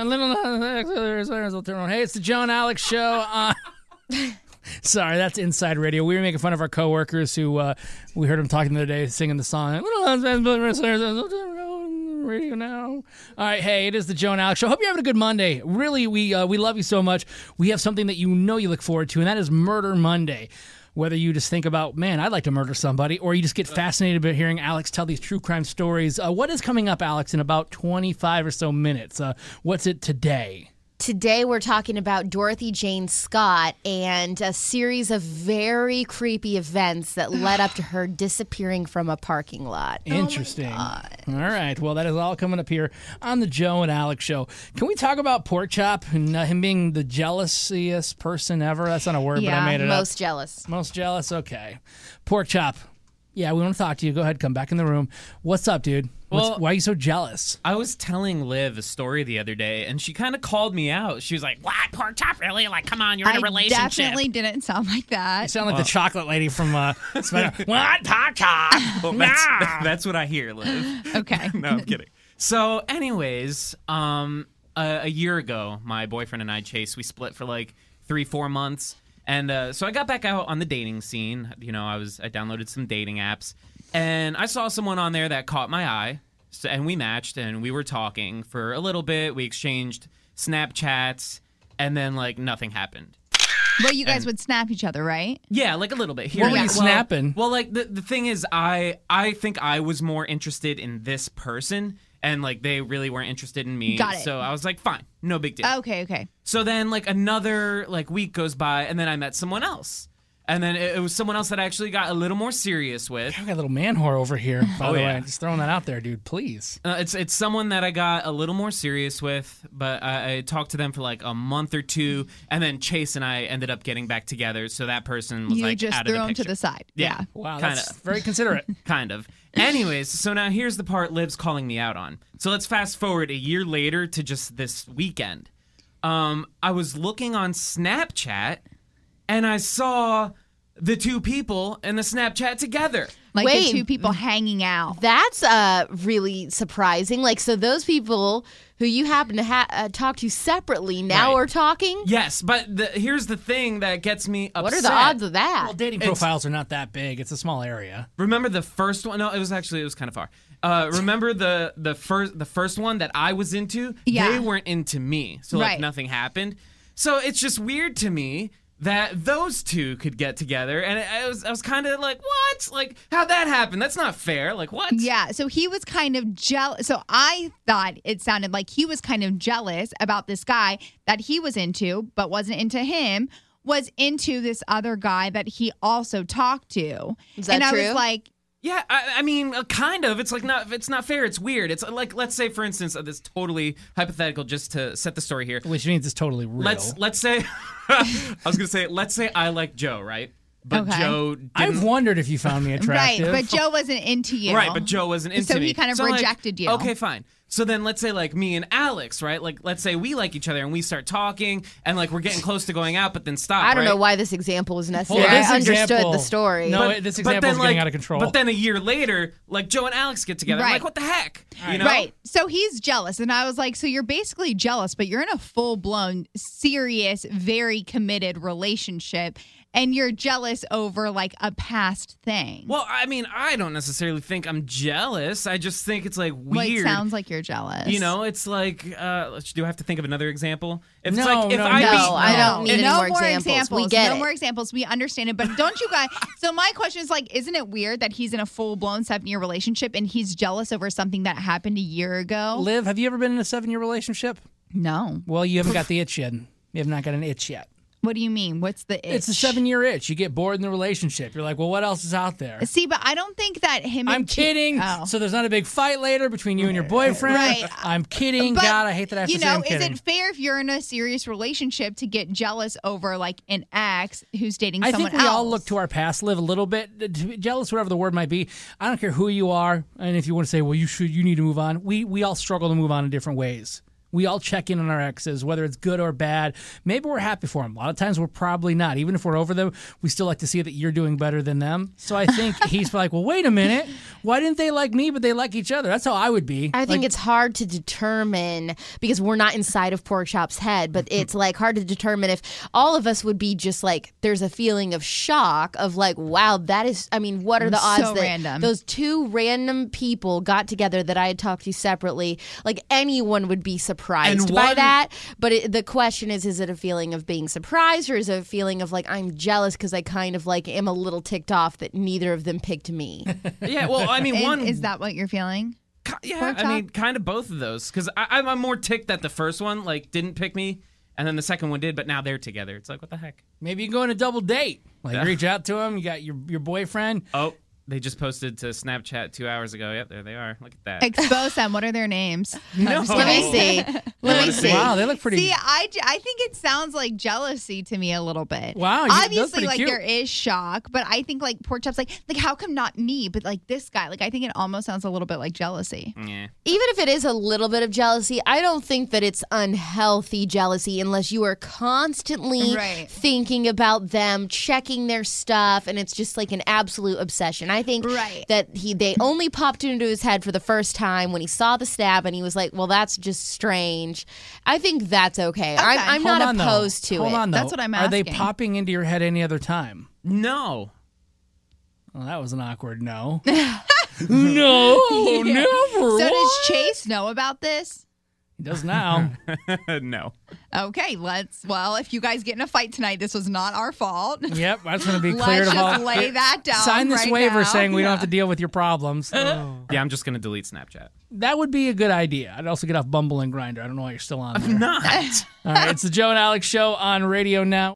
Hey, it's the Joe and Alex show. Sorry, that's Inside Radio. We were making fun of our coworkers who we heard them talking the other day, singing the song. Radio now. All right, hey, it is the Joe and Alex show. Hope you're having a good Monday. Really, we love you so much. We have something that you look forward to, and that is Murder Monday. Whether you just think about, man, I'd like to murder somebody, or you just get fascinated by hearing Alex tell these true crime stories. What is coming up, Alex, in about 25 or so minutes? What's it today? Today we're talking about Dorothy Jane Scott and a series of very creepy events that led up to her disappearing from a parking lot. Interesting. All right. Well, that is all coming up here on the Joe and Alex show. Can we talk about Pork Chop and him being the jealousiest person ever? That's not a word, but I made it up. Most jealous. Most jealous? Okay. Pork Chop. Yeah, we want to talk to you. Go ahead. Come back in the room. What's up, dude? Why are you so jealous? I was telling Liv a story the other day, and she kind of called me out. She was like, what? Pork chop, really? Like, come on, you're in a relationship. I definitely didn't sound like that. You sound like the chocolate lady from Spider. What? Pork chop? Well, that's what I hear, Liv. Okay. No, I'm kidding. So, anyways, a year ago, my boyfriend and I, Chase, we split for like 3-4 months. And so I got back out on the dating scene. You know, I downloaded some dating apps. And I saw someone on there that caught my eye, and we matched, and we were talking for a little bit. We exchanged Snapchats, and then, like, nothing happened. Well, you guys would snap each other, right? Yeah, like a little bit. What were you snapping? Well, like, the thing is, I think I was more interested in this person, and, like, they really weren't interested in me. Got it. So I was like, fine, no big deal. Okay. So then, like, another, like, week goes by, and then I met someone else. And then it was someone else that I actually got a little more serious with. I got a little man whore over here, by the way. Just throwing that out there, dude, please. It's someone that I got a little more serious with, but I talked to them for like a month or two, and then Chase and I ended up getting back together, so that person was like just out of the threw picture. him to the side. Yeah. Wow, that's very considerate. Kind of. Anyways, so now here's the part Liv's calling me out on. So let's fast forward a year later to just this weekend. I was looking on Snapchat, and I saw the two people in the Snapchat together. Like Wait. the two people hanging out. That's really surprising. Like, so those people who you happen to talk to separately now are talking? Yes, but here's the thing that gets me upset. What are the odds of that? Well, dating profiles are not that big. It's a small area. Remember the first one? No, it was kind of far. Remember the first one that I was into? Yeah. They weren't into me, so like nothing happened. So it's just weird to me that those two could get together, and I was kind of like, what? Like, how'd that happen? That's not fair. Like, what? Yeah, so he was kind of jealous. So I thought it sounded like he was kind of jealous about this guy that he was into, but wasn't into him, was into this other guy that he also talked to. Is that and true? I was like, yeah, I mean, kind of. It's like it's not fair. It's weird. It's like, let's say, for instance, this totally hypothetical, just to set the story here. Which means it's totally real. Let's say, I was gonna say, let's say I like Joe, right? But Okay. Joe didn't. I've wondered if you found me attractive. right, but Joe wasn't into you. Right, but Joe wasn't into me. So he kind of like, rejected you. Okay, fine. So then let's say like me and Alex, right? Like let's say we like each other and we start talking and like we're getting close to going out, but then stop. I don't right? know why this example was necessary. Well, this I understood example- the story. No, this example is getting out of control. But then a year later, like Joe and Alex get together. I'm Right. like, what the heck? You know? Right. So he's jealous. And I was like, so you're basically jealous, but you're in a full blown, serious, very committed relationship. And you're jealous over like a past thing. Well, I mean, I don't necessarily think I'm jealous. I just think it's like Well, weird. it sounds like you're jealous. You know, it's like, do I have to think of another example? If No, it's like, if no, I no. beat- I don't need any no more examples. We get no it. more examples. We understand it. But don't you guys? So my question is like, isn't it weird that he's in a full blown 7-year relationship and he's jealous over something that happened a year ago? Liv, have you ever been in a 7-year relationship? No. Well, you haven't got the itch yet. You have not got an itch yet. What do you mean? What's the itch? It's a 7-year itch. You get bored in the relationship. You're like, well, what else is out there? See, but I don't think that him. I'm and kidding. Oh. So there's not a big fight later between you and your boyfriend. Right. I'm kidding. But, God, I hate that I have to say I'm is kidding. it fair if you're in a serious relationship to get jealous over like an ex who's dating I someone think we else? all look to our past, live a little bit, to be jealous, whatever the word might be. I don't care who you are, and if you want to say, well, you need to move on. We all struggle to move on in different ways. we all check in on our exes, whether it's good or bad. Maybe we're happy for them. A lot of times we're probably not. Even if we're over them, we still like to see that you're doing better than them. So I think he's like, well, wait a minute. Why didn't they like me, but they like each other? That's how I would be. I think it's hard to determine because we're not inside of Porkchop's head, but it's like hard to determine if all of us would be just like, there's a feeling of shock of like, wow, that is, I mean, what are the odds that random. those two random people got together that I had talked to separately? Like anyone would be surprised by that. But the question is it a feeling of being surprised or is it a feeling of like, I'm jealous because I kind of like am a little ticked off that neither of them picked me? Yeah, well, I mean, Is that what you're feeling? Yeah, I mean, kind of both of those. Because I'm more ticked that the first one like didn't pick me, and then the second one did, but now they're together. It's like, what the heck? Maybe you go on a double date. Like, you reach out to him, you got your boyfriend. Oh, they just posted to Snapchat 2 hours ago. Yep, there they are. Look at that. Expose them. What are their names? No. Let me see. Let me see. Wow, they look pretty. See, I think it sounds like jealousy to me a little bit. Wow, that's obviously, pretty like cute. there is shock, but I think like Porkchop's like how come not me, but like this guy? Like I think it almost sounds a little bit like jealousy. Yeah. Even if it is a little bit of jealousy, I don't think that it's unhealthy jealousy unless you are constantly Right. thinking about them, checking their stuff, and it's just like an absolute obsession. I think Right. that they only popped into his head for the first time when he saw the stab and he was like, well, that's just strange. I think that's okay. I'm Hold not on, though. opposed to Hold it. on, though. That's what I'm Are they asking. popping into your head any other time? No. Well, that was an awkward no. No, never. So does Chase know about this? He does now. No. Okay, well, if you guys get in a fight tonight, this was not our fault. Yep, that's going to be cleared Let's of all. just lay that down. Sign this right waiver now. saying we don't have to deal with your problems. Yeah, I'm just gonna delete Snapchat. That would be a good idea. I'd also get off Bumble and Grindr. I don't know why you're still on there. Not. All right, it's the Joe and Alex Show on Radio Now.